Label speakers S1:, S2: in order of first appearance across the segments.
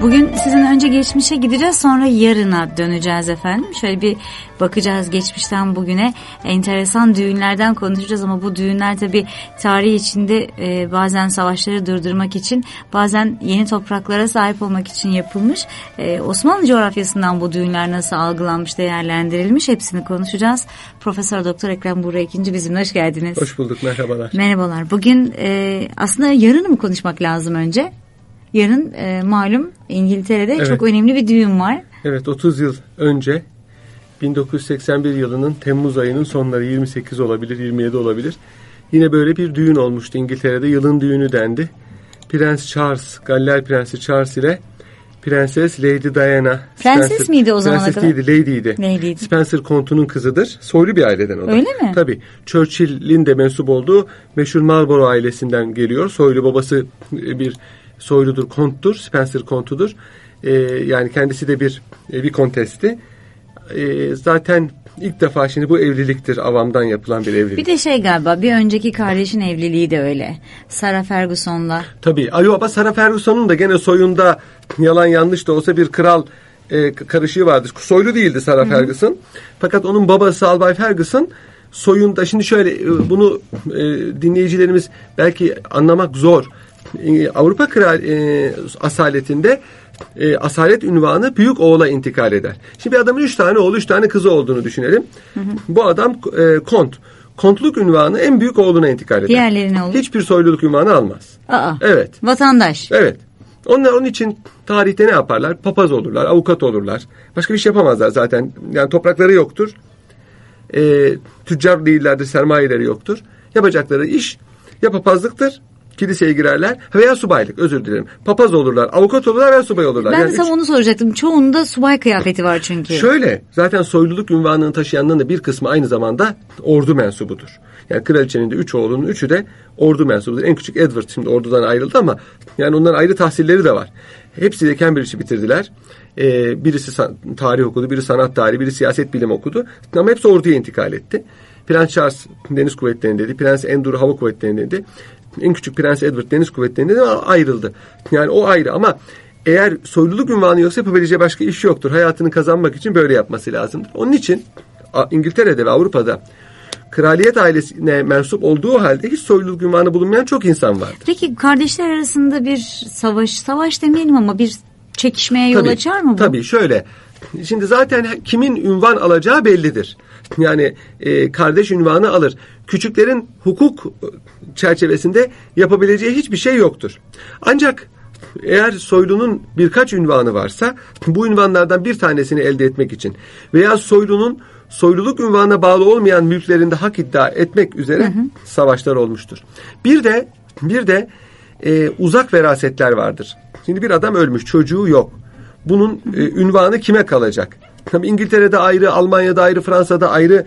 S1: Bugün sizin önce geçmişe gideceğiz, sonra yarına döneceğiz efendim. Şöyle bir bakacağız geçmişten bugüne. Enteresan düğünlerden konuşacağız ama bu düğünler tabii tarih içinde bazen savaşları durdurmak için, bazen yeni topraklara sahip olmak için yapılmış. Osmanlı coğrafyasından bu düğünler nasıl algılanmış, değerlendirilmiş, hepsini konuşacağız. Profesör Doktor Ekrem Buğra İkinci bizimle, hoş geldiniz.
S2: Hoş bulduk, merhabalar.
S1: Merhabalar. Bugün aslında yarını mı konuşmak lazım önce? Yarın malum İngiltere'de evet, çok önemli bir düğün var.
S2: Evet, 30 yıl önce 1981 yılının Temmuz ayının sonları, 28 olabilir, 27 olabilir. Yine böyle bir düğün olmuştu İngiltere'de. Yılın düğünü dendi. Prens Charles, Galler Prensi Charles ile Prenses Lady Diana.
S1: Prenses miydi o zamana kadar?
S2: Prenses değildi, Lady'ydi. Spencer Kontu'nun kızıdır. Soylu bir aileden o da.
S1: Öyle mi?
S2: Tabii. Churchill'in de mensup olduğu meşhur Marlborough ailesinden geliyor. Soylu, babası bir soyludur, konttur, Spencer kontudur. Yani kendisi de bir kontesti. Zaten ilk defa şimdi bu evliliktir, avamdan yapılan bir evlilik.
S1: Bir de galiba bir önceki kardeşin evliliği de öyle. Sarah Ferguson'la.
S2: Tabii. Ama Sarah Ferguson'un da gene soyunda yalan yanlış da olsa bir kral karışığı vardır. Soylu değildi Sarah Ferguson. Fakat onun babası Albay Ferguson soyunda, şimdi şöyle bunu dinleyicilerimiz belki anlamak zor. Avrupa asaletinde asalet ünvanı büyük oğula intikal eder. Şimdi bir adamın 3 tane oğlu, 3 tane kızı olduğunu düşünelim. Bu adam kont. Kontluk ünvanı en büyük oğluna intikal eder.
S1: Diğerleri ne olur?
S2: Hiçbir soyluluk ünvanı almaz. Evet.
S1: Vatandaş.
S2: Evet. Onlar onun için tarihte ne yaparlar? Papaz olurlar, avukat olurlar. Başka bir şey yapamazlar zaten. Yani toprakları yoktur. Tüccar değillerdir, sermayeleri yoktur. Yapacakları iş ya papazlıktır, kiliseye girerler veya subaylık, özür dilerim. Papaz olurlar, avukat olurlar veya subay olurlar.
S1: Ben de tam onu soracaktım. Çoğunda subay kıyafeti var çünkü.
S2: Şöyle, zaten soyluluk ünvanını taşıyanların da bir kısmı aynı zamanda ordu mensubudur. Yani kraliçenin de 3 oğlunun 3'ü de ordu mensubudur. En küçük Edward şimdi ordudan ayrıldı ama yani onların ayrı tahsilleri de var. Hepsi de Cambridge'i bitirdiler. Birisi tarih okudu, biri sanat tarihi, biri siyaset bilimi okudu. Ama hepsi orduya intikal etti. Prens Charles deniz kuvvetlerindeydi. Prens Andrew hava kuvvetlerindeydi. En küçük Prens Edward deniz kuvvetlerinde ayrıldı. Yani o ayrı ama eğer soyluluk ünvanı yoksa yapabileceği başka iş yoktur. Hayatını kazanmak için böyle yapması lazımdır. Onun için İngiltere'de ve Avrupa'da kraliyet ailesine mensup olduğu halde hiç soyluluk ünvanı bulunmayan çok insan vardır.
S1: Peki kardeşler arasında bir savaş demeyelim ama bir çekişmeye yol açar mı bu?
S2: Tabii şöyle. Şimdi zaten kimin ünvan alacağı bellidir. Yani kardeş ünvanı alır. Küçüklerin hukuk çerçevesinde yapabileceği hiçbir şey yoktur. Ancak eğer soylunun birkaç ünvanı varsa bu ünvanlardan bir tanesini elde etmek için veya soylunun soyluluk ünvanına bağlı olmayan mülklerinde hak iddia etmek üzere savaşlar olmuştur. Bir de uzak verasetler vardır. Şimdi bir adam ölmüş, çocuğu yok. Bunun ünvanı kime kalacak? Tabii İngiltere'de ayrı, Almanya'da ayrı, Fransa'da ayrı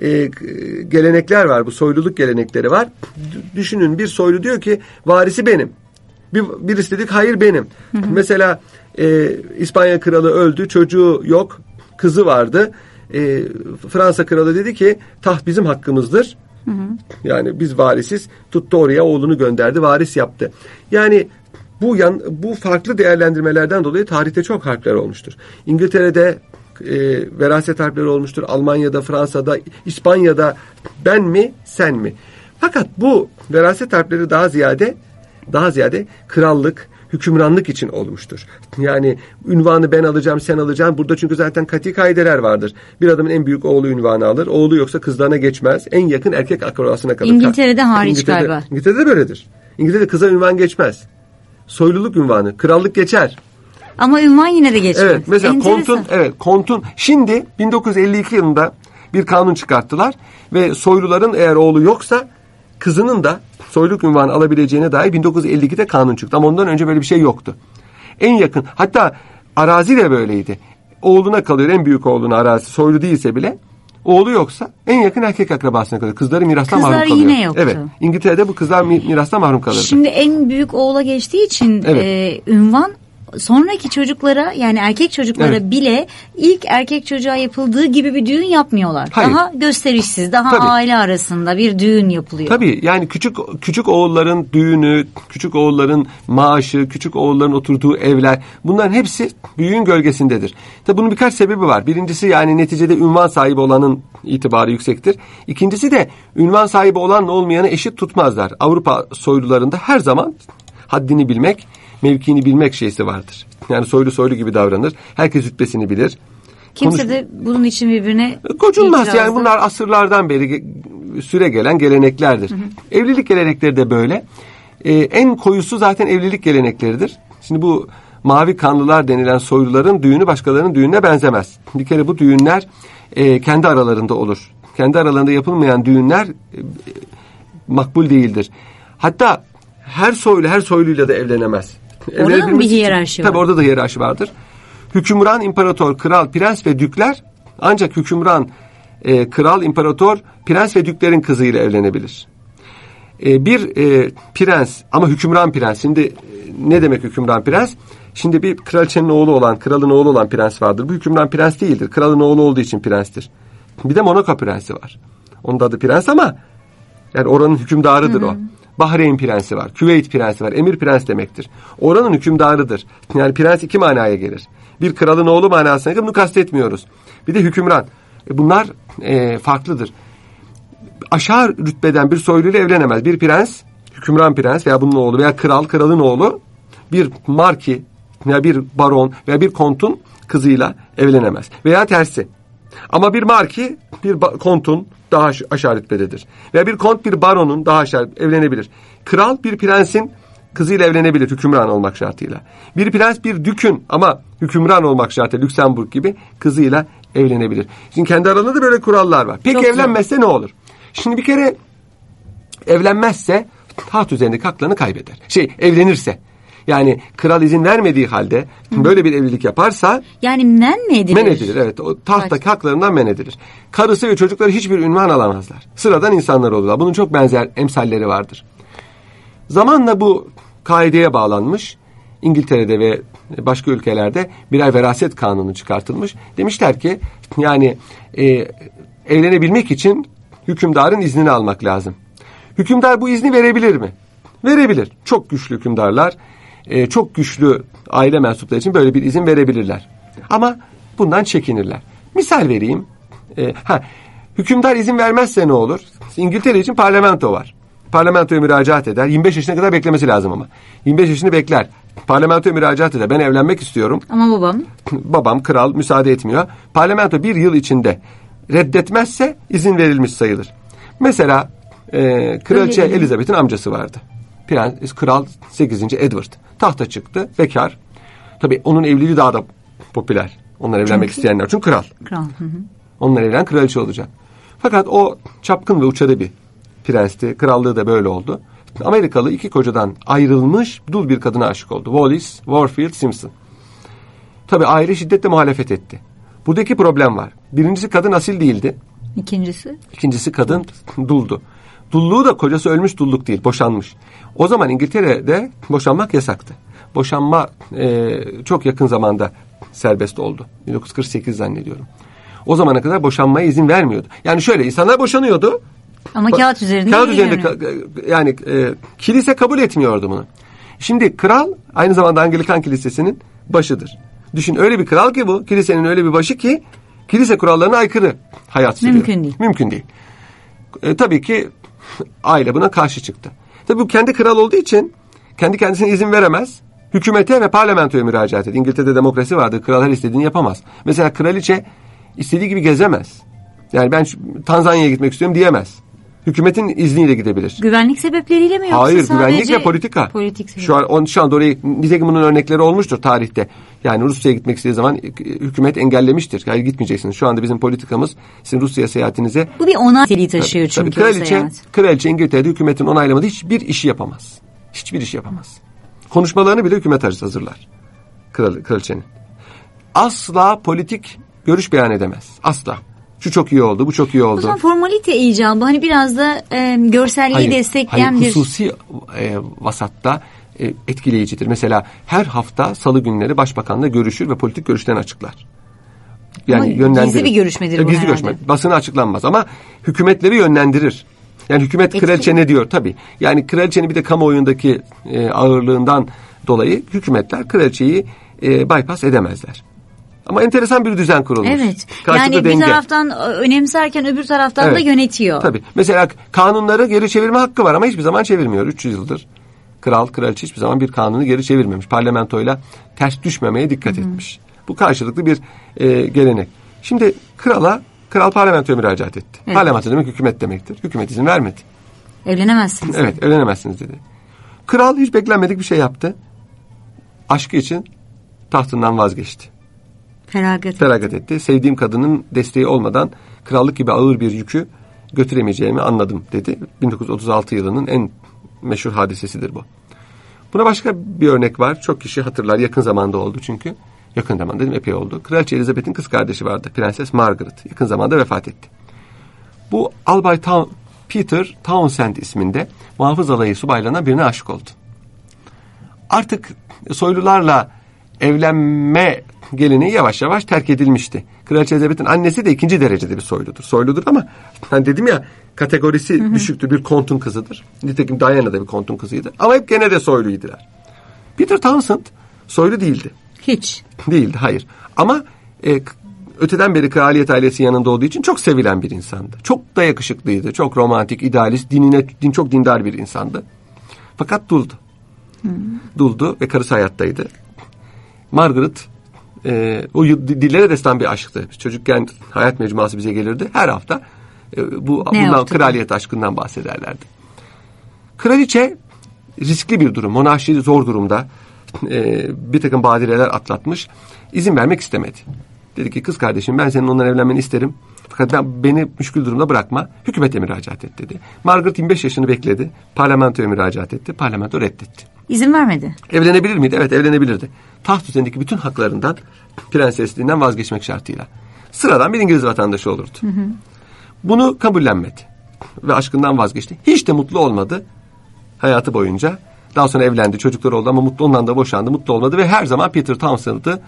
S2: gelenekler var. Bu soyluluk gelenekleri var. Düşünün, bir soylu diyor ki varisi benim. Birisi dedik hayır benim. Mesela İspanya kralı öldü, çocuğu yok, kızı vardı. Fransa kralı dedi ki taht bizim hakkımızdır. Yani biz varisiz, tuttu oraya oğlunu gönderdi, varis yaptı. Yani bu farklı değerlendirmelerden dolayı tarihte çok harpler olmuştur. İngiltere'de veraset harpleri olmuştur. Almanya'da, Fransa'da, İspanya'da ben mi, sen mi? Fakat bu veraset harpleri daha ziyade krallık, hükümranlık için olmuştur. Yani ünvanı ben alacağım, sen alacaksın. Burada çünkü zaten kat'i kaideler vardır. Bir adamın en büyük oğlu ünvanı alır. Oğlu yoksa kızlarına geçmez. En yakın erkek akrabasına kalır.
S1: İngiltere'de hariç galiba.
S2: İngiltere'de böyledir. İngiltere'de kıza ünvan geçmez. Soyluluk ünvanı, krallık geçer.
S1: Ama ünvan yine de geçmez.
S2: Evet, mesela kontun şimdi 1952 yılında bir kanun çıkarttılar ve soyluların eğer oğlu yoksa kızının da soyluluk ünvanı alabileceğine dair 1952'de kanun çıktı. Ama ondan önce böyle bir şey yoktu. En yakın, hatta arazi de böyleydi. Oğluna kalıyor, en büyük oğluna arazi, soylu değilse bile. Oğlu yoksa en yakın erkek akrabasına kalıyor. Kızları mirastan mahrum kalıyor.
S1: Kızlar yine yoktu.
S2: Evet. İngiltere'de bu kızlar mirastan mahrum kalırdı.
S1: Şimdi en büyük oğula geçtiği için ünvan sonraki çocuklara, yani erkek çocuklara bile ilk erkek çocuğa yapıldığı gibi bir düğün yapmıyorlar.
S2: Hayır.
S1: Daha gösterişsiz, daha aile arasında bir düğün yapılıyor.
S2: Tabii, yani küçük oğulların düğünü, küçük oğulların maaşı, küçük oğulların oturduğu evler, bunların hepsi büyüğün gölgesindedir. Tabii bunun birkaç sebebi var. Birincisi, yani neticede ünvan sahibi olanın itibarı yüksektir. İkincisi de ünvan sahibi olanla olmayanı eşit tutmazlar. Avrupa soylularında her zaman haddini bilmek, mevkiini bilmek şeysi vardır. Yani soylu gibi davranır. Herkes rütbesini bilir.
S1: Kimse de bunun için birbirine
S2: gocunmaz. Yani bunlar asırlardan beri süre gelen geleneklerdir. Evlilik gelenekleri de böyle. En koyusu zaten evlilik gelenekleridir. Şimdi bu mavi kanlılar denilen soyluların düğünü başkalarının düğününe benzemez. Bir kere bu düğünler kendi aralarında olur. Kendi aralarında yapılmayan düğünler makbul değildir. Hatta her soyluyla da evlenemez.
S1: Orada mı bir hiyerarşi var?
S2: Tabii orada da hiyerarşi vardır. Hükümran, imparator, kral, prens ve dükler ancak hükümran, kral, imparator, prens ve düklerin kızıyla evlenebilir. Bir prens, ama hükümran prens. Şimdi ne demek hükümran prens? Şimdi bir kraliçenin oğlu olan, kralın oğlu olan prens vardır. Bu hükümran prens değildir. Kralın oğlu olduğu için prenstir. Bir de Monaco prensi var. Onun da adı prens ama yani oranın hükümdarıdır o. Bahreyn prensi var. Küveyt prensi var. Emir prens demektir. Oranın hükümdarıdır. Yani prens iki manaya gelir. Bir kralın oğlu manasına gelir. Bunu kastetmiyoruz. Bir de hükümran. Bunlar farklıdır. Aşağı rütbeden bir soyluyla evlenemez. Bir prens, hükümran prens veya bunun oğlu veya kralın oğlu bir marki veya bir baron veya bir kontun kızıyla evlenemez. Veya tersi. Ama bir marki bir kontun daha aşağı rütbededir. Veya bir kont bir baronun daha aşağı evlenebilir. Kral bir prensin kızıyla evlenebilir hükümran olmak şartıyla. Bir prens bir dükün ama hükümran olmak şartıyla Lüksemburg gibi kızıyla evlenebilir. Şimdi kendi aralarında böyle kurallar var. Peki çok evlenmezse ne olur? Şimdi bir kere evlenmezse taht üzerindeki haklarını kaybeder. Evlenirse. Yani kral izin vermediği halde böyle bir evlilik yaparsa
S1: yani men mi edilir?
S2: Men edilir, evet. O tahttaki haklarından men edilir. Karısı ve çocukları hiçbir ünvan alamazlar. Sıradan insanlar olurlar. Bunun çok benzer emsalleri vardır. Zamanla bu kaideye bağlanmış. İngiltere'de ve başka ülkelerde birer veraset kanunu çıkartılmış. Demişler ki yani evlenebilmek için hükümdarın iznini almak lazım. Hükümdar bu izni verebilir mi? Verebilir. Çok güçlü hükümdarlar, çok güçlü aile mensupları için böyle bir izin verebilirler. Ama bundan çekinirler. Misal vereyim. Hükümdar izin vermezse ne olur? İngiltere için parlamento var. Parlamentoya müracaat eder. 25 yaşına kadar beklemesi lazım ama. 25 yaşını bekler. Parlamentoya müracaat eder. Ben evlenmek istiyorum.
S1: Ama babam
S2: kral müsaade etmiyor. Parlamento bir yıl içinde reddetmezse izin verilmiş sayılır. Mesela Kraliçe Elizabeth'in amcası vardı. Kral 8. Edward. Tahta çıktı. Bekar. Tabii onun evliliği daha da popüler. Onlar evlenmek isteyenler. Çünkü kral. Onlar evlenen kraliçe olacak. Fakat o çapkın ve uçarı bir prensti. Krallığı da böyle oldu. Amerikalı iki kocadan ayrılmış dul bir kadına aşık oldu. Wallis, Warfield, Simpson. Tabii aile şiddetle muhalefet etti. Buradaki problem var. Birincisi kadın asil değildi. İkincisi kadın duldu. Dulluğu da kocası ölmüş dulluk değil, boşanmış. O zaman İngiltere'de boşanmak yasaktı. Boşanma çok yakın zamanda serbest oldu. 1948 zannediyorum. O zamana kadar boşanmaya izin vermiyordu. Yani şöyle insanlar boşanıyordu.
S1: Ama kağıt üzerinde
S2: yani kilise kabul etmiyordu bunu. Şimdi kral aynı zamanda Anglikan Kilisesi'nin başıdır. Düşün, öyle bir kral ki bu, kilisenin öyle bir başı ki kilise kurallarına aykırı hayat sürüyor. Mümkün değil. Tabii ki aile buna karşı çıktı. Tabii bu kendi kral olduğu için kendi kendisine izin veremez. Hükümete ve parlamentoya müracaat etti. İngiltere'de demokrasi vardır. Kral her istediğini yapamaz. Mesela kraliçe istediği gibi gezemez. Yani ben Tanzanya'ya gitmek istiyorum diyemez. Hükümetin izniyle gidebilir.
S1: Güvenlik sebepleriyle mi yoksa
S2: Hayır,
S1: sadece
S2: güvenlik ve politika. Şu anda oraya, nitekim bunun örnekleri olmuştur tarihte. Yani Rusya'ya gitmek istediği zaman hükümet engellemiştir. Hayır, gitmeyeceksiniz. Şu anda bizim politikamız sizin Rusya seyahatinize.
S1: Bu bir onay niteliği taşıyor çünkü.
S2: Kraliçe İngiltere'de hükümetin onaylamadığı hiçbir işi yapamaz. Hiçbir işi yapamaz. Konuşmalarını bile hükümet hazırlar. Kraliçenin. Asla politik görüş beyan edemez. Asla. Şu çok iyi oldu, bu çok iyi oldu.
S1: O zaman formalite icabı, hani biraz da görselliği destekleyen
S2: hususi vasatta etkileyicidir. Mesela her hafta salı günleri başbakanla görüşür ve politik görüşlerini açıklar. Yani
S1: gizli bir görüşmedir bu
S2: gizli
S1: herhalde.
S2: görüşme. Basına açıklanmaz ama hükümetleri yönlendirir. Yani hükümet kraliçe ne diyor tabii. Yani kraliçenin bir de kamuoyundaki ağırlığından dolayı hükümetler kraliçeyi bypass edemezler. Ama enteresan bir düzen kurulmuş.
S1: Evet.
S2: Karşıda
S1: yani
S2: denge.
S1: bir taraftan önemserken öbür taraftan da yönetiyor.
S2: Tabii. Mesela kanunları geri çevirme hakkı var ama hiçbir zaman çevirmiyor. 300 yıldır kraliçe hiçbir zaman bir kanunu geri çevirmemiş. Parlamentoyla ters düşmemeye dikkat etmiş. Bu karşılıklı bir gelenek. Şimdi kral parlamentoya müracaat etti. Evet. Parlamento demek hükümet demektir. Hükümet izin vermedi.
S1: Evlenemezsiniz.
S2: Evet, evlenemezsiniz dedi. Kral hiç beklenmedik bir şey yaptı. Aşkı için tahtından vazgeçti. Feragat etti. Sevdiğim kadının desteği olmadan krallık gibi ağır bir yükü götüremeyeceğimi anladım dedi. 1936 yılının en meşhur hadisesidir bu. Buna başka bir örnek var. Çok kişi hatırlar. Yakın zamanda oldu çünkü. Yakın zamanda dedim, epey oldu. Kraliçe Elizabeth'in kız kardeşi vardı. Prenses Margaret. Yakın zamanda vefat etti. Bu Albay Peter Townsend isminde muhafız alayı subaylarından birine aşık oldu. Artık soylularla evlenme geleneği yavaş yavaş terk edilmişti. Kraliçe Elizabeth'in annesi de 2. derecede bir soyludur. Soyludur ama hani dedim ya, kategorisi düşüktür. Bir kontun kızıdır. Nitekim Diana da bir kontun kızıydı. Ama hep gene de soyluydular. Peter Townsend soylu değildi.
S1: Hiç.
S2: Değildi, hayır. Ama öteden beri kraliyet ailesi yanında olduğu için çok sevilen bir insandı. Çok da yakışıklıydı. Çok romantik, idealist, çok dindar bir insandı. Fakat duldu. Duldu ve karısı hayattaydı. Margaret o dillere destan bir aşktı. Çocukken Hayat Mecmuası bize gelirdi. Her hafta bundan, kraliyet aşkından bahsederlerdi. Kraliçe riskli bir durum. Monarşi zor durumda. Bir takım badireler atlatmış. İzin vermek istemedi. Dedi ki kız kardeşim, ben senin onunla evlenmeni isterim. Fakat beni müşkül durumda bırakma. Hükümete müracaat et dedi. Margaret 25 yaşını bekledi. Parlamentoya müracaat etti. Parlamento reddetti.
S1: İzin vermedi.
S2: Evlenebilir miydi? Evet, evlenebilirdi. Taht üzerindeki bütün haklarından, prensesliğinden vazgeçmek şartıyla. Sıradan bir İngiliz vatandaşı olurdu. Bunu kabullenmedi. Ve aşkından vazgeçti. Hiç de mutlu olmadı hayatı boyunca. Daha sonra evlendi, çocukları oldu ama ondan da boşandı, mutlu olmadı ve her zaman Peter Townsend'la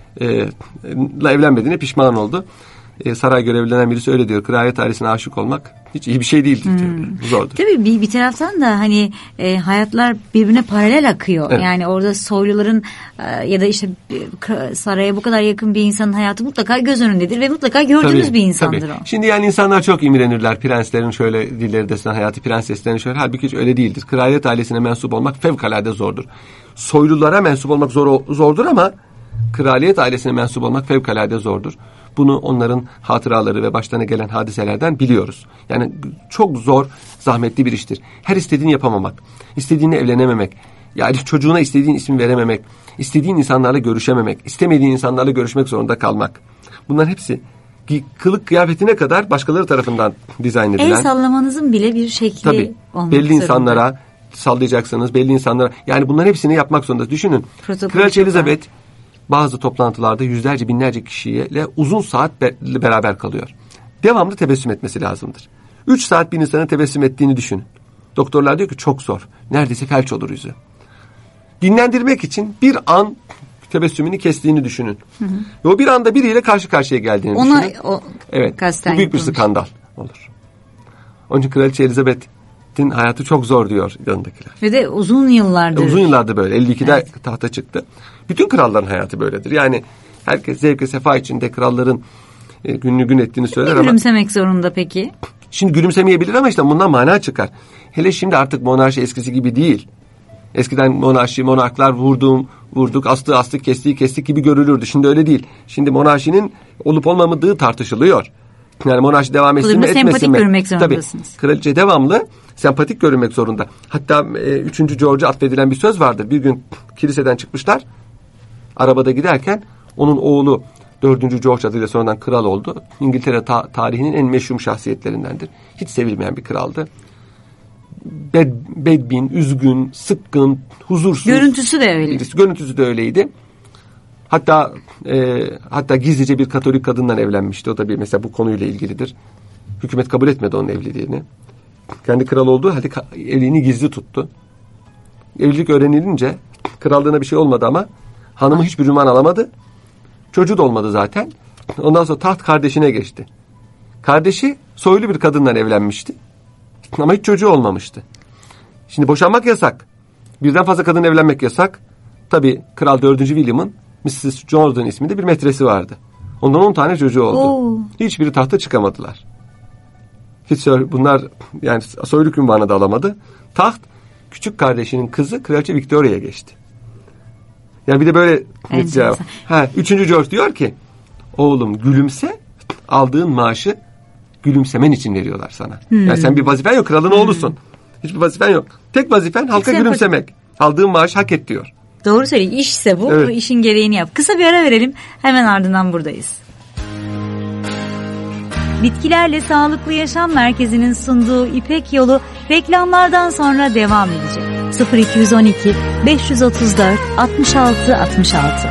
S2: evlenmediğine pişman oldu. Saray görevlilerinden birisi öyle diyor. Kraliyet ailesine aşık olmak hiç iyi bir şey değildir diyor. Zordur.
S1: Tabii bir taraftan da hani hayatlar birbirine paralel akıyor. Evet. Yani orada soyluların ya da işte saraya bu kadar yakın bir insanın hayatı mutlaka göz önündedir ve mutlaka gördüğünüz bir insandır o.
S2: Şimdi yani insanlar çok imrenirler. Prenslerin şöyle dilleri desen, hayatı prenseslerin şöyle. Halbuki hiç öyle değildir. Kraliyet ailesine mensup olmak fevkalade zordur. Soylulara mensup olmak zordur ama kraliyet ailesine mensup olmak fevkalade zordur. Bunu onların hatıraları ve başlarına gelen hadiselerden biliyoruz. Yani çok zor, zahmetli bir iştir. Her istediğini yapamamak, istediğini evlenememek, yani çocuğuna istediğin ismi verememek, istediğin insanlarla görüşememek, istemediğin insanlarla görüşmek zorunda kalmak. Bunların hepsi kılık kıyafetine kadar başkaları tarafından dizayn edilen.
S1: El sallamanızın bile bir şekli olmak
S2: belli insanlara sallayacaksınız, belli insanlara. Yani bunların hepsini yapmak zorunda. Düşünün. Kraliçe Elizabeth bazı toplantılarda yüzlerce, binlerce kişiyle uzun saat beraber kalıyor. Devamlı tebessüm etmesi lazımdır. 3 saat bir insanın tebessüm ettiğini düşünün. Doktorlar diyor ki çok zor. Neredeyse felç olur yüzü. Dinlendirmek için bir an tebessümünü kestiğini düşünün. Ve o bir anda biriyle karşı karşıya geldiğini düşünün. Evet. Bu büyük bir skandal olur. Onun için Kraliçe Elizabeth'in hayatı çok zor diyor yanındakiler.
S1: Ve de uzun yıllardır.
S2: Uzun yıllardır böyle. 52'de tahta çıktı. Bütün kralların hayatı böyledir. Yani herkes zevk ve sefa içinde kralların gününü gün ettiğini söyler ama.
S1: Gülümsemek zorunda peki?
S2: Şimdi gülümsemeyebilir ama işte bundan mana çıkar. Hele şimdi artık monarşi eskisi gibi değil. Eskiden monarklar vurduk, astık, kestik gibi görülürdü. Şimdi öyle değil. Şimdi monarşinin olup olmamadığı tartışılıyor. Yani monarşi devam etsin mi, etmesin mi?
S1: Sempatik görünmek zorundasınız.
S2: Tabii. Kraliçe devamlı sempatik görünmek zorunda. Hatta 3. George'a atfedilen bir söz vardır. Bir gün kiliseden çıkmışlar. Arabada giderken onun oğlu 4. George adıyla sonradan kral oldu. İngiltere tarihinin en meşhur şahsiyetlerindendir. Hiç sevilmeyen bir kraldı. Bedbin, üzgün, sıkkın, huzursuz.
S1: Görüntüsü de öyle.
S2: Görüntüsü de öyleydi. Hatta gizlice bir Katolik kadından evlenmişti. O da mesela bu konuyla ilgilidir. Hükümet kabul etmedi onun evliliğini. Kendi kral olduğu halde evliliğini gizli tuttu. evlilik öğrenilince krallığına bir şey olmadı ama hanımı hiçbir ünvan alamadı. Çocuğu da olmadı zaten. Ondan sonra taht kardeşine geçti. Kardeşi soylu bir kadından evlenmişti. Ama hiç çocuğu olmamıştı. Şimdi boşanmak yasak. Birden fazla kadın evlenmek yasak. Tabii Kral 4. William'ın Mrs. Jordan isminde bir metresi vardı. Ondan 10 tane çocuğu oldu. Hiçbiri tahta çıkamadılar. Bunlar yani soyluluk ünvanı da alamadı. Taht küçük kardeşinin kızı Kraliçe Victoria'ya geçti. Yani bir de böyle netice var. 3. George diyor ki oğlum gülümse, aldığın maaşı gülümsemen için veriyorlar sana. Yani sen bir vazifen yok, kralın oğlusun. Hiçbir vazifen yok. Tek vazifen halka gülümsemek. Aldığın maaşı hak et diyor.
S1: Doğru söylüyor. İşse bu. Evet. Bu işin gereğini yap. Kısa bir ara verelim. Hemen ardından buradayız. Bitkilerle Sağlıklı Yaşam Merkezi'nin sunduğu İpek Yolu reklamlardan sonra devam edecek. 0212 534 66 66.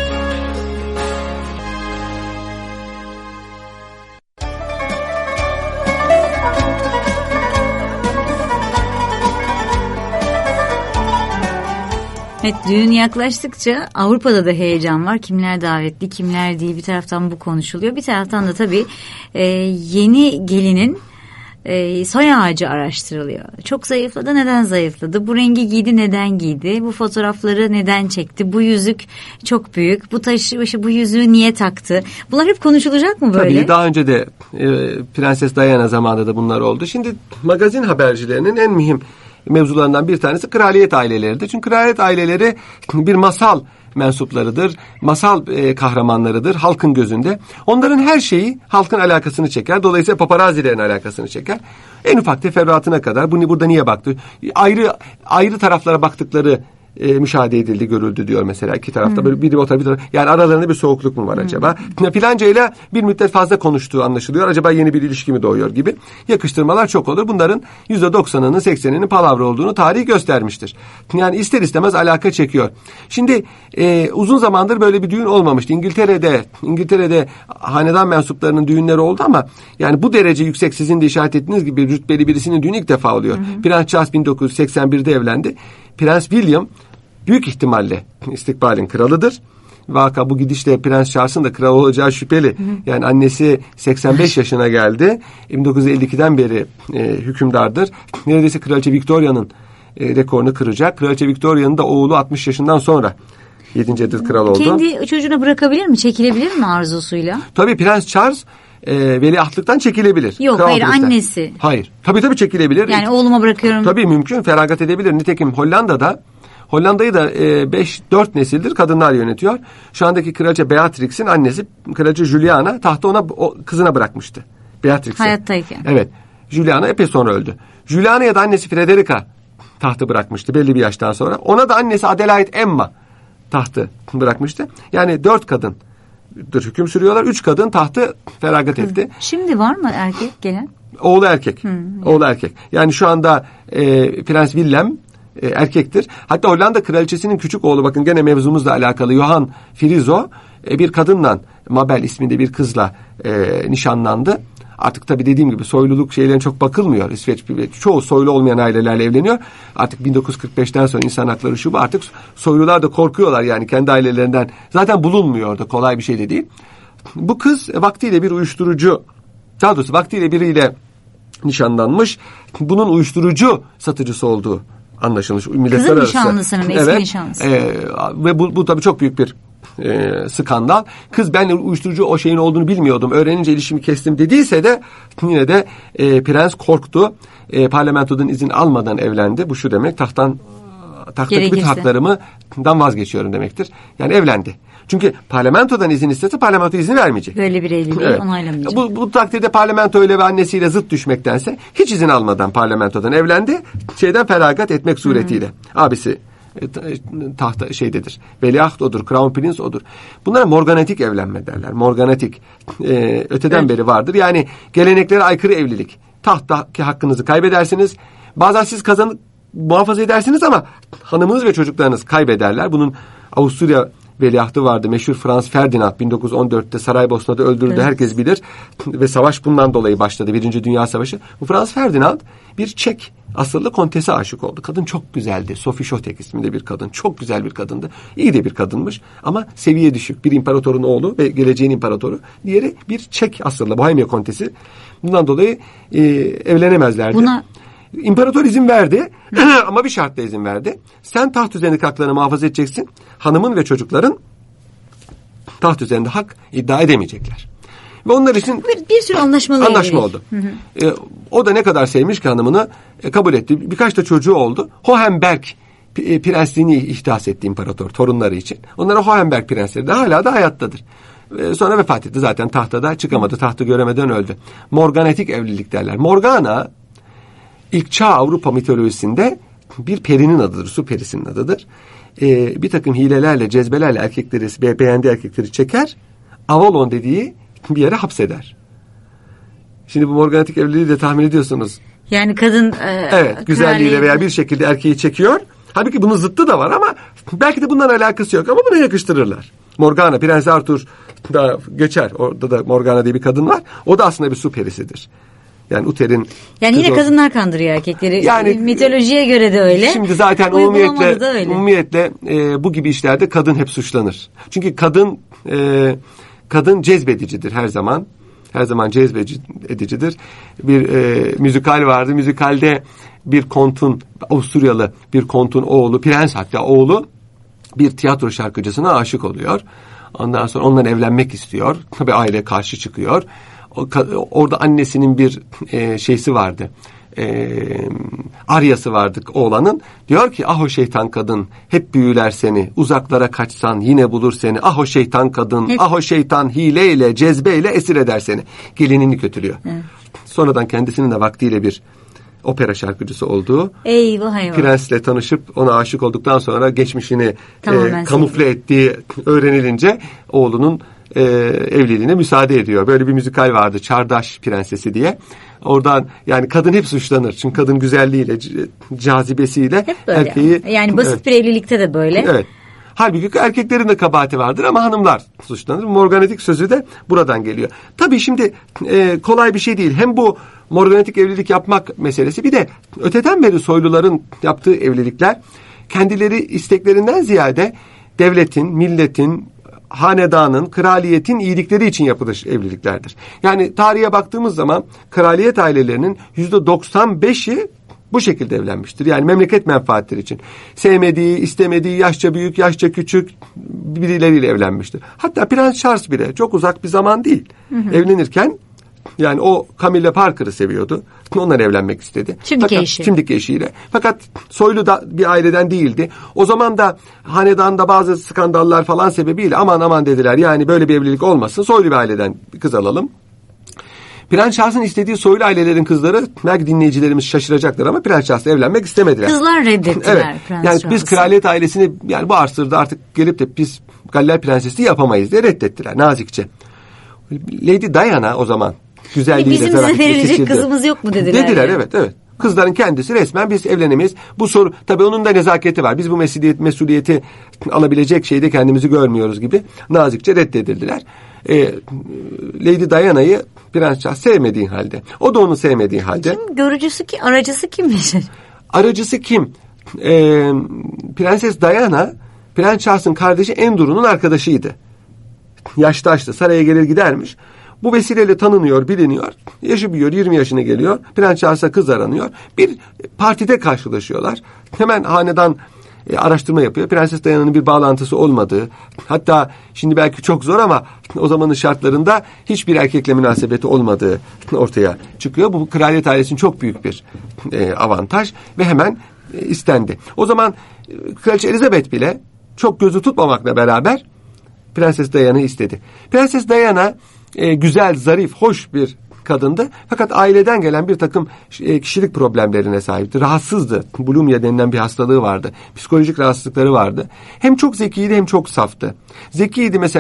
S1: Evet, düğün yaklaştıkça Avrupa'da da heyecan var. Kimler davetli, kimler değil, bir taraftan bu konuşuluyor. Bir taraftan da tabii yeni gelinin soy ağacı araştırılıyor. Çok zayıfladı, neden zayıfladı? Bu rengi giydi, neden giydi? Bu fotoğrafları neden çekti? Bu yüzük çok büyük. Bu taşı, bu yüzüğü niye taktı? Bunlar hep konuşulacak mı böyle?
S2: Tabii daha önce de Prenses Diana zamanında da bunlar oldu. Şimdi magazin habercilerinin en mühim mevzularından bir tanesi kraliyet aileleridir. Çünkü kraliyet aileleri bir masal mensuplarıdır, masal kahramanlarıdır halkın gözünde. Onların her şeyi halkın alakasını çeker. Dolayısıyla paparazilerin alakasını çeker. En ufak teferruatına kadar bunu burada niye baktı? Ayrı taraflara baktıkları müşahede edildi, görüldü diyor mesela. İki tarafta böyle biri o tarafta, bir tarafta. Yani aralarında bir soğukluk mu var acaba? Filanca ile bir müddet fazla konuştuğu anlaşılıyor. Acaba yeni bir ilişki mi doğuyor gibi yakıştırmalar çok olur. Bunların %90'ının 80'inin palavra olduğunu tarih göstermiştir. Yani ister istemez alaka çekiyor. Şimdi uzun zamandır böyle bir düğün olmamıştı. İngiltere'de hanedan mensuplarının düğünleri oldu ama yani bu derece yüksek, sizin de işaret ettiğiniz gibi rütbeli birisinin düğünü ilk defa oluyor. Prens Charles 1981'de evlendi. Prens William büyük ihtimalle istikbalin kralıdır. Vaka bu gidişle Prens Charles'ın da kral olacağı şüpheli. Yani annesi 85 yaşına geldi. 1952'den beri hükümdardır. Neredeyse Kraliçe Victoria'nın rekorunu kıracak. Kraliçe Victoria'nın da oğlu 60 yaşından sonra 7. Edith kral oldu.
S1: Kendi çocuğuna bırakabilir mi? Çekilebilir mi arzusuyla?
S2: Tabii Prens Charles veliahtlıktan çekilebilir.
S1: Yok,
S2: kral
S1: hayır, annesi.
S2: Hayır. Tabii çekilebilir.
S1: Yani oğluma bırakıyorum.
S2: Tabii mümkün, feragat edebilir. Nitekim Hollanda'yı da 4 nesildir kadınlar yönetiyor. Şu andaki Kraliçe Beatrix'in annesi Kraliçe Juliana tahtı ona kızına bırakmıştı. Beatrix'e.
S1: Hayattayken.
S2: Evet. Juliana epey sonra öldü. Juliana'ya da annesi Frederica tahtı bırakmıştı belli bir yaştan sonra. Ona da annesi Adelaide Emma tahtı bırakmıştı. Yani 4 kadın hüküm sürüyorlar. 3 kadın tahtı feragat etti.
S1: Şimdi var mı erkek gelen?
S2: Oğlu erkek. Oğlu erkek. Yani şu anda Prens Willem erkektir. Hatta Hollanda kraliçesinin küçük oğlu, bakın gene mevzumuzla alakalı, Johan Friso bir kadınla, Mabel isminde bir kızla nişanlandı. Artık tabii dediğim gibi soyluluk şeylerine çok bakılmıyor. İsveç çoğu soylu olmayan ailelerle evleniyor. Artık 1945'ten sonra insan hakları şu bu, artık soylular da korkuyorlar yani kendi ailelerinden. Zaten bulunmuyor da, kolay bir şey de değil. Bu kız vaktiyle bir uyuşturucu, daha doğrusu vaktiyle biriyle nişanlanmış. Bunun uyuşturucu satıcısı olduğu anlaşılmış.
S1: Kızın nişanlısının, eski nişanlısı.
S2: Ve bu tabii çok büyük bir skandal. Kız ben uyuşturucu o şeyin olduğunu bilmiyordum, öğrenince ilişkimi kestim dediyse de yine de prens korktu. Parlamentodan izin almadan evlendi. Bu şu demek, tahttaki bütün haklarımdan vazgeçiyorum demektir. Yani evlendi. Çünkü parlamentodan izin istese parlamento izni vermeyecek.
S1: Böyle bir evliliği onaylamayacak.
S2: Bu takdirde parlamento ile ve annesiyle zıt düşmektense hiç izin almadan parlamentodan evlendi. Feragat etmek suretiyle. Abisi tahta veliaht odur, Crown Prince odur. Bunlara morganatik evlenme derler. Morganatik. Öteden beri vardır. Yani geleneklere aykırı evlilik. Tahttaki hakkınızı kaybedersiniz. Bazen siz muhafaza edersiniz ama hanımınız ve çocuklarınız kaybederler. Bunun Avusturya veliahtı vardı. Meşhur Franz Ferdinand 1914'te Saraybosna'da öldürüldü. Evet. Herkes bilir. Ve savaş bundan dolayı başladı. Birinci Dünya Savaşı. Bu Franz Ferdinand bir Çek Aslında kontese aşık oldu. Kadın çok güzeldi. Sophie Chotek isminde bir kadın. Çok güzel bir kadındı. İyi de bir kadınmış ama seviye düşük. Bir imparatorun oğlu ve geleceğin imparatoru. Diğeri bir Çek aslında. Bohemia kontesi. Bundan dolayı evlenemezlerdi.
S1: Buna...
S2: İmparator izin verdi ama bir şartla izin verdi. Sen taht üzerindeki haklarını muhafaza edeceksin. Hanımın ve çocukların taht üzerinde hak iddia edemeyecekler. Ve onlar için
S1: bir sürü anlaşma
S2: oldu. O da ne kadar sevmiş ki hanımını kabul etti. Birkaç da çocuğu oldu. Hohenberg prensliğini ihdas etti imparator torunları için. Onlara Hohenberg prensleri de hala da hayattadır. Sonra vefat etti zaten, tahta da çıkamadı. Tahtı göremeden öldü. Morganatik evlilik derler. Morgana ilk çağ Avrupa mitolojisinde bir perinin adıdır. Su perisinin adıdır. Bir takım hilelerle, cezbelerle erkekleri, beğendiği erkekleri çeker. Avalon dediği bir yere hapseder. Şimdi bu morganatik evliliği de tahmin ediyorsunuz.
S1: Yani kadın
S2: evet, güzelliğiyle veya bir şekilde erkeği çekiyor. Halbuki bunun zıttı da var ama belki de bundan alakası yok ama buna yakıştırırlar. Morgana, Prens Arthur da geçer. Orada da Morgana diye bir kadın var. O da aslında bir su perisidir. Yani Uther'in...
S1: Yani yine kadınlar kandırıyor erkekleri. Yani mitolojiye göre de öyle.
S2: Şimdi zaten umumiyetle bu gibi işlerde kadın hep suçlanır. Çünkü kadın cezbedicidir her zaman. Her zaman cezbedicidir. Bir müzikal vardı. Müzikalde bir kontun, Avusturyalı bir kontun oğlu, prens hatta oğlu bir tiyatro şarkıcısına aşık oluyor. Ondan sonra ondan evlenmek istiyor. Tabii aile karşı çıkıyor. Orada annesinin bir şeysi vardı. Aryası vardı oğlanın. Diyor ki ah o şeytan kadın hep büyüler seni. Uzaklara kaçsan yine bulur seni. Ah o şeytan kadın, ah o şeytan hileyle, cezbeyle esir eder seni. Gelinini kötülüyor. Evet. Sonradan kendisinin de vaktiyle bir opera şarkıcısı olduğu, prensle tanışıp ona aşık olduktan sonra geçmişini kamufle ettiği öğrenilince oğlunun evliliğine müsaade ediyor. Böyle bir müzikal vardı, Çardaş Prensesi diye. Oradan yani kadın hep suçlanır. Çünkü kadın güzelliğiyle, cazibesiyle erkeği...
S1: Yani basit bir evlilikte de böyle.
S2: Evet. Halbuki erkeklerin de kabahati vardır ama hanımlar suçlanır. Morganatik sözü de buradan geliyor. Tabii şimdi kolay bir şey değil. Hem bu morganatik evlilik yapmak meselesi, bir de öteden beri soyluların yaptığı evlilikler kendileri isteklerinden ziyade devletin, milletin, hanedanın, kraliyetin iyilikleri için yapılır evliliklerdir. Yani tarihe baktığımız zaman kraliyet ailelerinin %95'i bu şekilde evlenmiştir. Yani memleket menfaatleri için. Sevmediği, istemediği, yaşça büyük, yaşça küçük birileriyle evlenmiştir. Hatta Prens Charles bile çok uzak bir zaman değil. Evlenirken yani o Camilla Parker'ı seviyordu. Onunla evlenmek istedi. Şimdiki eşiyle. Fakat soylu da bir aileden değildi. O zaman da hanedanda bazı skandallar falan sebebiyle aman dediler. Yani böyle bir evlilik olmasın. Soylu bir aileden kız alalım. Prens Charles'ın istediği soylu ailelerin kızları, belki dinleyicilerimiz şaşıracaklar ama Prens Charles'la evlenmek istemediler.
S1: Kızlar reddettiler
S2: evet.
S1: Prens
S2: Yani
S1: Charles'ı.
S2: Biz kraliyet ailesini yani bu asırda artık gelip de biz Galler Prensesliği yapamayız diye reddettiler nazikçe. Lady Diana o zaman güzelliğiyle
S1: bizim size verilecek kızımız yok mu dediler.
S2: Evet. Kızların kendisi resmen biz evlenemeyiz. Bu soru tabii onun da nezaketi var. Biz bu mesuliyeti alabilecek şeyde kendimizi görmüyoruz gibi nazikçe reddedildiler. Lady Diana'yı Prens Charles sevmediği halde. O da onu sevmediği halde.
S1: Kim görücüsü ki aracısı kimmiş?
S2: Aracısı kim? Prenses Diana Prens Charles'ın kardeşi Andrew'nun arkadaşıydı. Yaştaştı. Saraya gelir gidermiş. Bu vesileyle tanınıyor, biliniyor. Yaşı büyüyor, 20 yaşına geliyor. Prens Charles'a kız aranıyor. Bir partide karşılaşıyorlar. Hemen hanedan araştırma yapıyor. Prenses Diana'nın bir bağlantısı olmadığı, hatta şimdi belki çok zor ama o zamanın şartlarında hiçbir erkekle münasebeti olmadığı ortaya çıkıyor. Bu kraliyet ailesinin çok büyük bir avantaj ve hemen istendi. O zaman Kraliçe Elizabeth bile çok gözü tutmamakla beraber Prenses Diana'yı istedi. Prenses Diana güzel, zarif, hoş bir kadındı. Fakat aileden gelen bir takım kişilik problemlerine sahipti. Rahatsızdı. Bulimia denilen bir hastalığı vardı. Psikolojik rahatsızlıkları vardı. Hem çok zekiydi hem çok saftı. Zekiydi mesela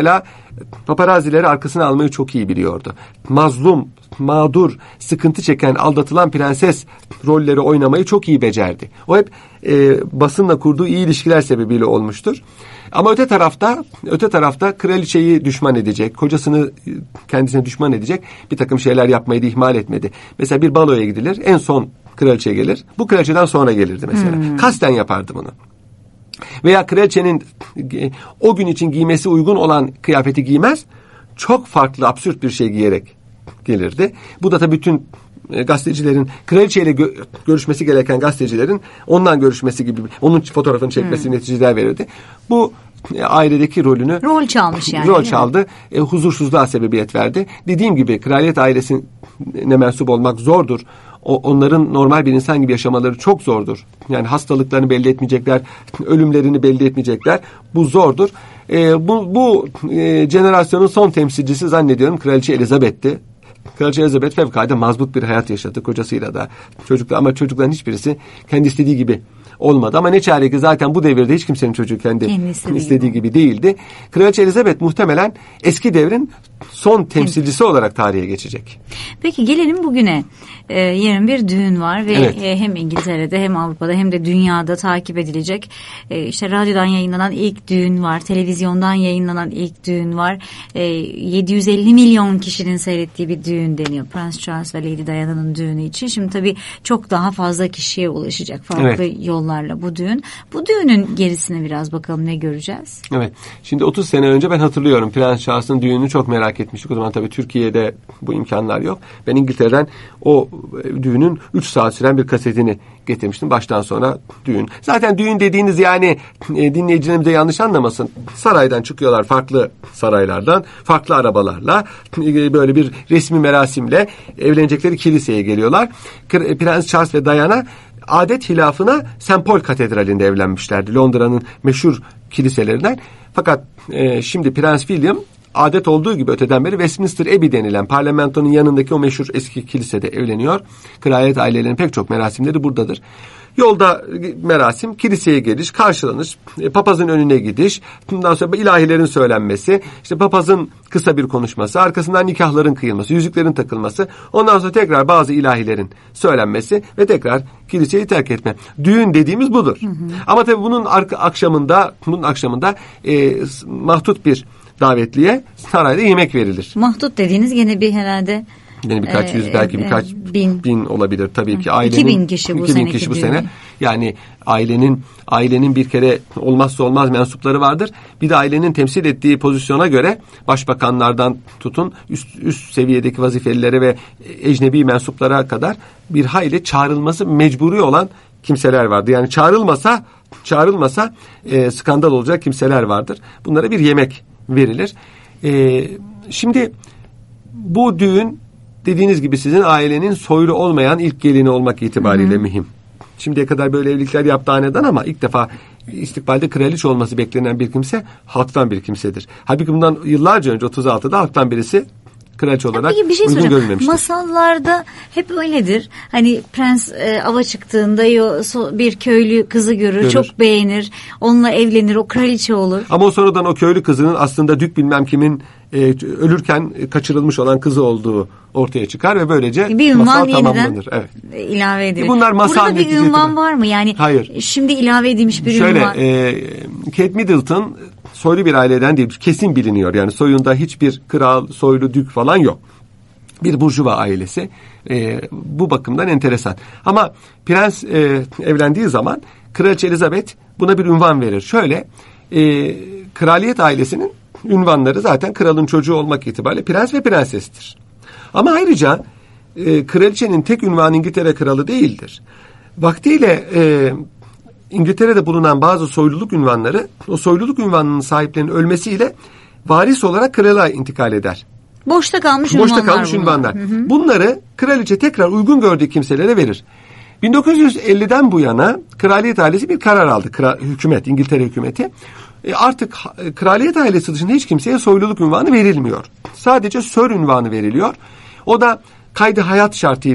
S2: Paparazileri arkasına almayı çok iyi biliyordu. Mazlum, mağdur, sıkıntı çeken, aldatılan prenses rolleri oynamayı çok iyi becerdi. O hep basınla kurduğu iyi ilişkiler sebebiyle olmuştur. Ama öte tarafta kraliçeyi düşman edecek, kocasını kendisine düşman edecek bir takım şeyler yapmayı da ihmal etmedi. Mesela bir baloya gidilir, en son kraliçe gelir. Bu kraliçeden sonra gelirdi mesela. Kasten yapardı bunu. Veya kraliçenin o gün için giymesi uygun olan kıyafeti giymez, çok farklı, absürt bir şey giyerek gelirdi. Bu da tabii bütün gazetecilerin, kraliçeyle görüşmesi gereken gazetecilerin ondan görüşmesi gibi, onun fotoğrafını çekmesi neticeler verirdi. Bu ailedeki rolünü
S1: rol çalmış yani.
S2: Rol çaldı. Huzursuzluğa sebebiyet verdi. Dediğim gibi kraliyet ailesine mensup olmak zordur. Onların normal bir insan gibi yaşamaları çok zordur. Yani hastalıklarını belli etmeyecekler, ölümlerini belli etmeyecekler. Bu zordur. Bu jenerasyonun son temsilcisi zannediyorum Kraliçe Elizabeth'ti. Kraliçe Elizabeth fevkalade mazbut bir hayat yaşadı kocasıyla da. Ama çocukların hiçbirisi kendi istediği gibi olmadı. Ama ne çare ki zaten bu devirde hiç kimsenin çocuğu kendi istediği gibi değildi. Kraliçe Elizabeth muhtemelen eski devrin son temsilcisi olarak tarihe geçecek.
S1: Peki gelelim bugüne. Yarın bir düğün var ve hem İngiltere'de hem Avrupa'da hem de dünyada takip edilecek. İşte radyodan yayınlanan ilk düğün var. Televizyondan yayınlanan ilk düğün var. 750 milyon kişinin seyrettiği bir düğün deniyor. Prens Charles ve Lady Diana'nın düğünü için. Şimdi tabii çok daha fazla kişiye ulaşacak farklı yollarla bu düğün. Bu düğünün gerisine biraz bakalım, ne göreceğiz?
S2: Evet. Şimdi 30 sene önce ben hatırlıyorum Prens Charles'ın düğününü çok merak etmiştik. O zaman tabii Türkiye'de bu imkanlar yok. Ben İngiltere'den o düğünün 3 saat süren bir kasetini getirmiştim. Baştan sona düğün. Zaten düğün dediğiniz yani dinleyicilerimiz de yanlış anlamasın. Saraydan çıkıyorlar, farklı saraylardan, farklı arabalarla böyle bir resmi merasimle evlenecekleri kiliseye geliyorlar. Prens Charles ve Diana adet hilafına St. Paul Katedrali'nde evlenmişlerdi. Londra'nın meşhur kiliselerinden. Fakat şimdi Prens William adet olduğu gibi öteden beri Westminster Abbey denilen parlamentonun yanındaki o meşhur eski kilisede evleniyor. Kraliyet ailelerinin pek çok merasimleri buradadır. Yolda merasim, kiliseye geliş, karşılanış, papazın önüne gidiş, bundan sonra ilahilerin söylenmesi, işte papazın kısa bir konuşması, arkasından nikahların kıyılması, yüzüklerin takılması, ondan sonra tekrar bazı ilahilerin söylenmesi ve tekrar kiliseyi terk etme. Düğün dediğimiz budur. Ama tabii bunun akşamında mahdut bir davetliye sarayda yemek verilir.
S1: Mahdut dediğiniz gene bir herhalde
S2: yani birkaç yüz, belki birkaç bin olabilir tabii ki. Ailenin
S1: 2000 kişi bu
S2: 2000 kişi bu sene. Yani ailenin bir kere olmazsa olmaz mensupları vardır. Bir de ailenin temsil ettiği pozisyona göre başbakanlardan tutun üst seviyedeki vazifelilere ve ecnebi mensuplara kadar bir hayli çağrılması mecburi olan kimseler vardı. Yani çağrılmasa skandal olacak kimseler vardır. Bunlara bir yemek verilir. Şimdi bu düğün dediğiniz gibi sizin ailenin soylu olmayan ilk gelini olmak itibariyle mühim. Şimdiye kadar böyle evlilikler yaptı hanedan ama ilk defa istikbalde kraliçe olması beklenen bir kimse halktan bir kimsedir. Halbuki bundan yıllarca önce 36'da halktan birisi kraliçe olarak
S1: bir şey
S2: uygun görülmemiştir.
S1: Masallarda hep öyledir. Hani prens ava çıktığında bir köylü kızı görür, çok beğenir, onunla evlenir, o kraliçe olur.
S2: Ama o sonradan o köylü kızının aslında dük bilmem kimin ölürken kaçırılmış olan kızı olduğu ortaya çıkar ve böylece
S1: bir
S2: masal tamamlanır. Evet.
S1: İlave edilir.
S2: Bunlar masal.
S1: Burada bir ünvan var mı? Yani
S2: hayır.
S1: Şimdi ilave edilmiş bir ünvan.
S2: Kate Middleton soylu bir aileden değil, kesin biliniyor. Yani soyunda hiçbir kral, soylu, dük falan yok. Bir burjuva ailesi. Bu bakımdan enteresan. Ama prens evlendiği zaman Kraliçe Elizabeth buna bir ünvan verir. Şöyle, kraliyet ailesinin ünvanları zaten kralın çocuğu olmak itibariyle prens ve prensestir. Ama ayrıca kraliçenin tek ünvanı İngiltere kralı değildir. Vaktiyle İngiltere'de bulunan bazı soyluluk ünvanları, o soyluluk ünvanının sahiplerinin ölmesiyle varis olarak krala intikal eder.
S1: Boşta kalmış
S2: ünvanlar. Bunları kraliçe tekrar uygun gördüğü kimselere verir. 1950'den bu yana kraliyet ailesi bir karar aldı. İngiltere hükümeti. Artık kraliyet ailesi dışında hiç kimseye soyluluk ünvanı verilmiyor. Sadece Sir ünvanı veriliyor. O da kaydı hayat şartıyla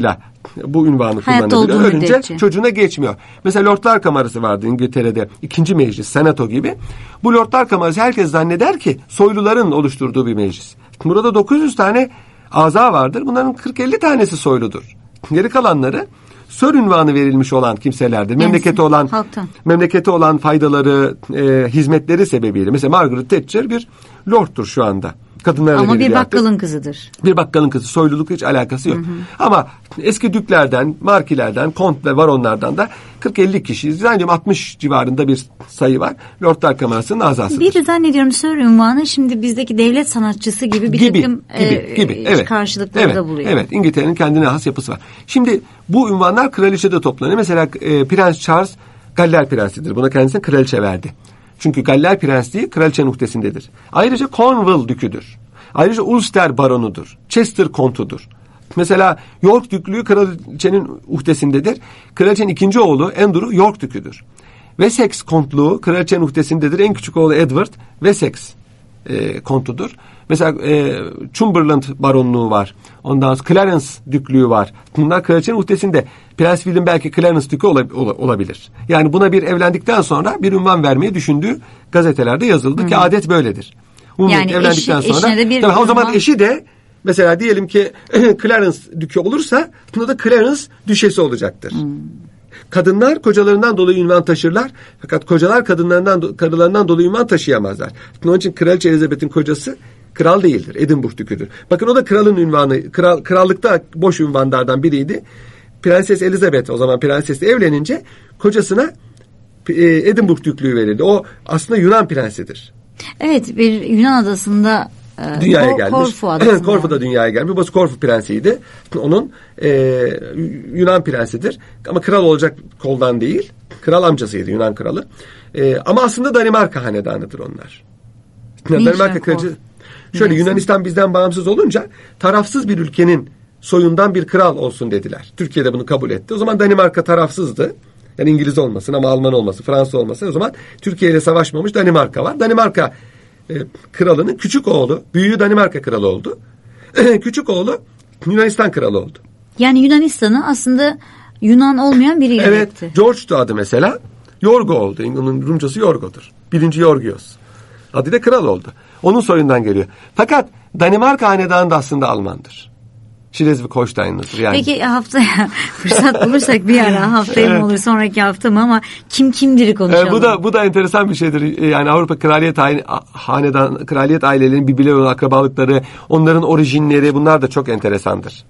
S2: bu ünvanı
S1: Hayatta
S2: kullanabiliyor.
S1: olduğu
S2: Ölünce
S1: müddetçe.
S2: çocuğuna geçmiyor. Mesela Lordlar Kamerası vardı İngiltere'de. 2. meclis, senato gibi. Bu Lordlar Kamerası herkes zanneder ki soyluların oluşturduğu bir meclis. Burada 900 tane aza vardır. Bunların 40-50 tanesi soyludur. Geri kalanları Sir ünvanı verilmiş olan kimselerdir. Memleketi olan faydaları, hizmetleri sebebiyle. Mesela Margaret Thatcher bir lordtur şu anda.
S1: Ama bir bakkalın kızıdır.
S2: Bir bakkalın kızı. Soylulukla hiç alakası yok. Ama eski düklerden, markilerden, kont ve baronlardan da 40-50 kişi, zannediyorum 60 civarında bir sayı var. Lordlar Kamerası'nın azasıdır.
S1: Bir de zannediyorum Sir ünvanı şimdi bizdeki devlet sanatçısı gibi bir takım
S2: evet.
S1: karşılıkları da buluyor.
S2: Evet, İngiltere'nin kendine has yapısı var. Şimdi bu ünvanlar kraliçede toplanıyor. Mesela Prens Charles Galler Prensidir. Buna kendisine kraliçe verdi. Çünkü Galler Prensliği kraliçenin uhdesindedir. Ayrıca Cornwall düküdür. Ayrıca Ulster baronudur. Chester kontudur. Mesela York Düklüğü kraliçenin uhdesindedir. Kraliçenin ikinci oğlu Andrew York düküdür. Wessex kontluğu kraliçenin uhdesindedir. En küçük oğlu Edward Wessex kontudur. Mesela Cumberland baronluğu var. Ondan sonra Clarence düklüğü var. Bunlar kraliçenin uhdesinde. Prens William belki Clarence dükü olabilir. Yani buna bir evlendikten sonra bir ünvan vermeyi düşündüğü gazetelerde yazıldı ki adet böyledir.
S1: Yani
S2: evlendikten sonra o zaman eşi de mesela diyelim ki Clarence dükü olursa bunda da Clarence düşesi olacaktır. Kadınlar kocalarından dolayı ünvan taşırlar. Fakat kocalar karılarından dolayı ünvan taşıyamazlar. Onun için Kraliçe Elizabeth'in kocası kral değildir. Edinburgh düküdür. Bakın o da kralın ünvanı. Krallıkta boş ünvanlardan biriydi. Prenses Elizabeth o zaman prensesle evlenince kocasına Edinburgh dükülüğü verildi. O aslında Yunan prensidir.
S1: Evet, bir Yunan adasında
S2: dünyaya gelmiş.
S1: Korfu adasında.
S2: Korfu'da dünyaya gelmiş. Babası Korfu prensiydi. Onun Yunan prensidir. Ama kral olacak koldan değil. Kral amcasıydı Yunan kralı. Ama aslında Danimarka hanedanıdır onlar. Danimarka kraliçesi. Şöyle Yunanistan bizden bağımsız olunca tarafsız bir ülkenin soyundan bir kral olsun dediler. Türkiye de bunu kabul etti. O zaman Danimarka tarafsızdı. Yani İngiliz olmasın ama Alman olmasın, Fransız olmasın. O zaman Türkiye ile savaşmamış Danimarka var. Danimarka kralının küçük oğlu, büyüğü Danimarka kralı oldu. Küçük oğlu Yunanistan kralı oldu.
S1: Yani Yunanistan'ı aslında Yunan olmayan biri yönetti.
S2: Evet, George'du adı mesela. Yorgo oldu. Onun Rumcası Yorgo'dur. 1. Yorgios. Adı da kral oldu. Onun soyundan geliyor. Fakat Danimarka hanedanı da aslında Almandır. Schleswig-Holstein'lıdır yani.
S1: Peki haftaya fırsat bulursak bir ara haftaya mı olur sonraki hafta mı ama kimdir konuşalım.
S2: Bu da enteresan bir şeydir. Yani Avrupa kraliyet ailelerinin birbirleri olan akrabalıkları, onların orijinleri bunlar da çok enteresandır.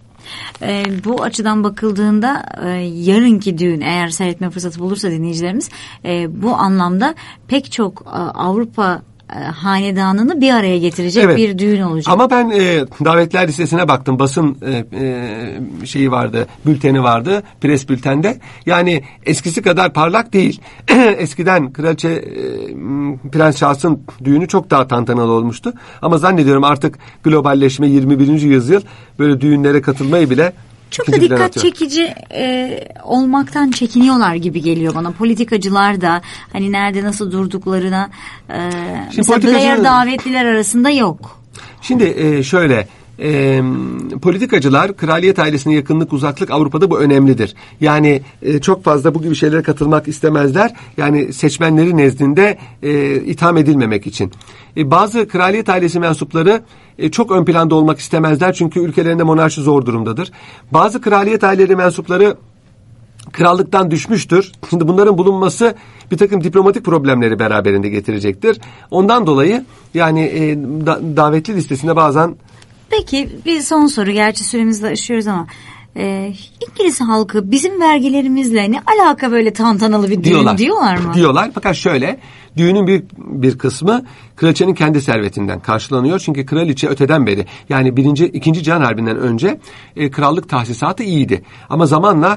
S1: Bu açıdan bakıldığında yarınki düğün eğer seyretme fırsatı bulursa dinleyicilerimiz bu anlamda pek çok Avrupa hanedanını bir araya getirecek bir düğün olacak.
S2: Ama ben davetler listesine baktım. Basın şeyi vardı, bülteni vardı, pres bültende. Yani eskisi kadar parlak değil. Eskiden Kraliçe Prens Charles'ın düğünü çok daha tantanalı olmuştu. Ama zannediyorum artık globalleşme 21. yüzyıl böyle düğünlere katılmayı bile
S1: çok da dikkat çekici olmaktan çekiniyorlar gibi geliyor bana. Politikacılar da hani nerede nasıl durduklarına mesela diğer davetliler arasında yok.
S2: Şimdi şöyle politikacılar kraliyet ailesine yakınlık uzaklık Avrupa'da bu önemlidir. Yani çok fazla bu gibi şeylere katılmak istemezler. Yani seçmenleri nezdinde itham edilmemek için. Bazı kraliyet ailesi mensupları çok ön planda olmak istemezler çünkü ülkelerinde monarşi zor durumdadır. Bazı kraliyet aileleri mensupları krallıktan düşmüştür. Şimdi bunların bulunması bir takım diplomatik problemleri beraberinde getirecektir. Ondan dolayı yani davetli listesinde bazen.
S1: Peki bir son soru. Gerçi süremizi aşıyoruz ama İngiliz halkı bizim vergilerimizle ne alaka böyle tantanalı bir düğün diyorlar mı? Diyorlar.
S2: Fakat şöyle düğünün bir kısmı kraliçenin kendi servetinden karşılanıyor. Çünkü kraliçe öteden beri yani 2. Cihan Harbi'nden önce krallık tahsisatı iyiydi. Ama zamanla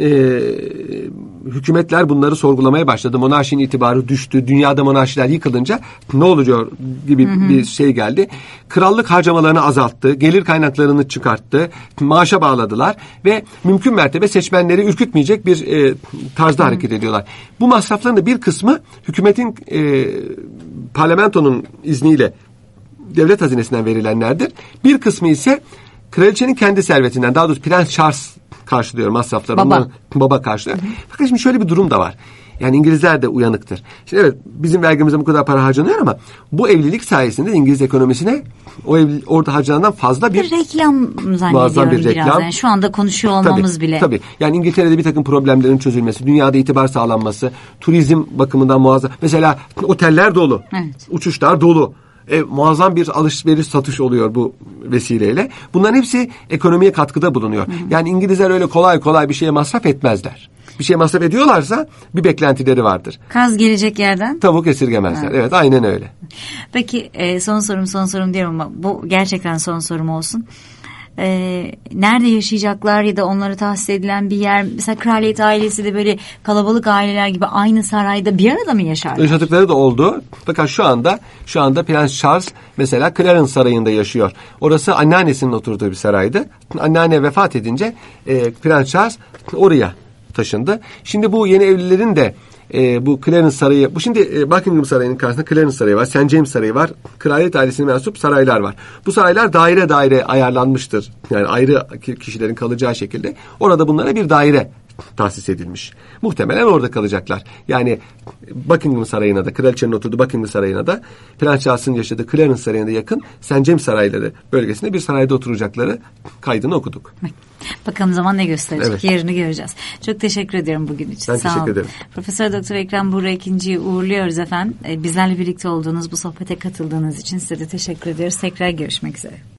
S2: hükümetler bunları sorgulamaya başladı. Monarşinin itibarı düştü. Dünyada monarşiler yıkılınca ne oluyor gibi bir şey geldi. Krallık harcamalarını azalttı. Gelir kaynaklarını çıkarttı. Maaşa bağladılar ve mümkün mertebe seçmenleri ürkütmeyecek bir tarzda hareket ediyorlar. Bu masrafların da bir kısmı hükümetin parlamentonun izniyle devlet hazinesinden verilenlerdir. Bir kısmı ise kraliçenin kendi servetinden, daha doğrusu Prens Charles karşılıyor masraflarını. Baba karşılıyor. Fakat şimdi şöyle bir durum da var. Yani İngilizler de uyanıktır. Şimdi evet, bizim vergimize bu kadar para harcanıyor ama bu evlilik sayesinde İngiliz ekonomisine orada harcanandan fazla bir
S1: reklam zannediyorum
S2: bir reklam.
S1: Biraz. Yani şu anda konuşuyor olmamız bile.
S2: Tabii. Yani İngiltere'de bir takım problemlerin çözülmesi, dünyada itibar sağlanması, turizm bakımından muazzam. Mesela oteller dolu, uçuşlar dolu. Muazzam bir alışveriş satış oluyor bu vesileyle. Bunların hepsi ekonomiye katkıda bulunuyor. Yani İngilizler öyle kolay kolay bir şeye masraf etmezler. Bir şeye masraf ediyorlarsa bir beklentileri vardır.
S1: Kaz gelecek yerden
S2: tavuk esirgemezler. Evet, aynen öyle.
S1: Peki son sorum diyorum ama bu gerçekten son sorum olsun. Nerede yaşayacaklar ya da onlara tahsis edilen bir yer, mesela kraliyet ailesi de böyle kalabalık aileler gibi aynı sarayda bir arada mı yaşarlar?
S2: Yaşadıkları da oldu. Fakat şu anda Prens Charles mesela Clarence Sarayı'nda yaşıyor. Orası anneannesinin oturduğu bir saraydı. Anneanne vefat edince Prens Charles oraya taşındı. Şimdi bu yeni evlilerin de bu Clarence Sarayı, bu şimdi Buckingham Sarayı'nın karşısında Clarence Sarayı var, St. James Sarayı var, kraliyet ailesine mensup saraylar var. Bu saraylar daire daire ayarlanmıştır. Yani ayrı kişilerin kalacağı şekilde orada bunlara bir daire tahsis edilmiş. Muhtemelen orada kalacaklar. Yani Buckingham Sarayı'na da, kraliçenin oturduğu Buckingham Sarayı'na da, Prens Charles'ın yaşadığı Clarence Sarayı'na da yakın St. James Sarayları bölgesinde bir sarayda oturacakları kaydını okuduk.
S1: Bakalım zaman ne gösterecek? Yerini göreceğiz. Çok teşekkür ederim bugün için.
S2: Ben teşekkür ederim.
S1: Profesör Doktor Ekrem Buğra İkinci'yi uğurluyoruz efendim. Bizlerle birlikte olduğunuz, bu sohbete katıldığınız için size de teşekkür ediyoruz. Tekrar görüşmek üzere.